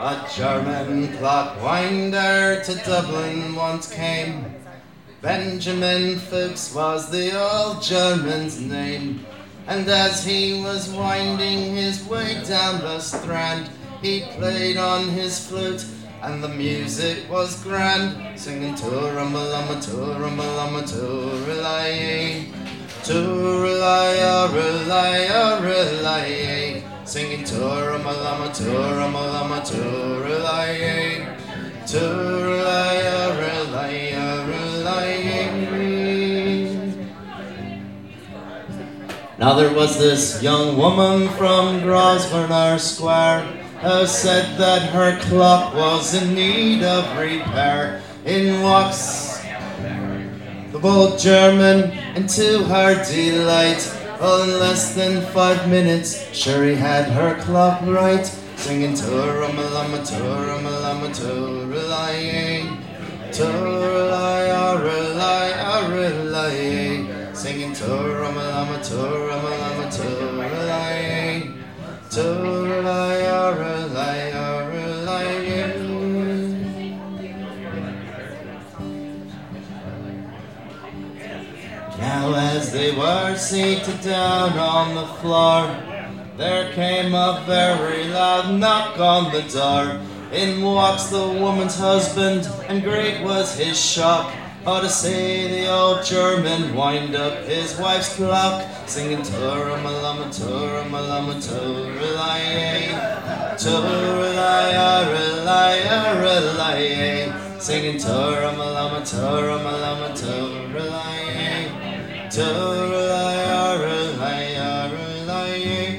A German clock winder to Dublin once came. Benjamin Fuchs was the old German's name. And as he was winding his way down the Strand, he played on his flute, and the music was grand, singing Tooramalama, Tooramalama, Tooralai, Tooralai, Oralai, Oralai, singing Tooramalama, Tooramalama, Tooralai, Tooralai, Oralai, Oralai. Now there was this young woman from Grosvenor Square who said that her clock was in need of repair. In walks the bold German, and to her delight, well, in less than 5 minutes, sure he had her clock right, singing Tooramalama, Tooramalama, Tooralai, Tooralai, Oralai, Oralai, singing Tooramalama, Tooramalama, Tooralai, Tooralai, Oralai, Oralai. Now as they were seated down on the floor, there came a very loud knock on the door. In walks the woman's husband, and great was his shock, oh, to see the old German wind up his wife's clock, singing Tooramalama, Tooramalama, Tooralai, Tooralai, Oralai, Oralai, singing Tooramalama, Tooramalama, Tooralai, Tooralai, Oralai, Oralai.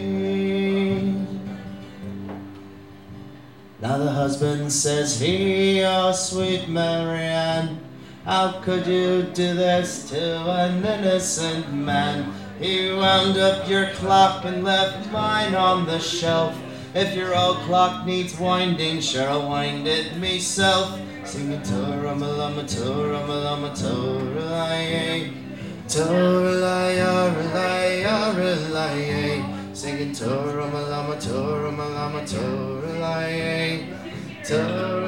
Now the husband says he, oh sweet Marianne, how could you do this to an innocent man? He wound up your clock and left mine on the shelf. If your old clock needs winding, sure I'll wind it myself, singing Tooramalama, Tooramalama, Tooralai, Tooralai, Oralai, Oralai, singing Tooramalama, Tooramalama, Tooralai, Tooralai.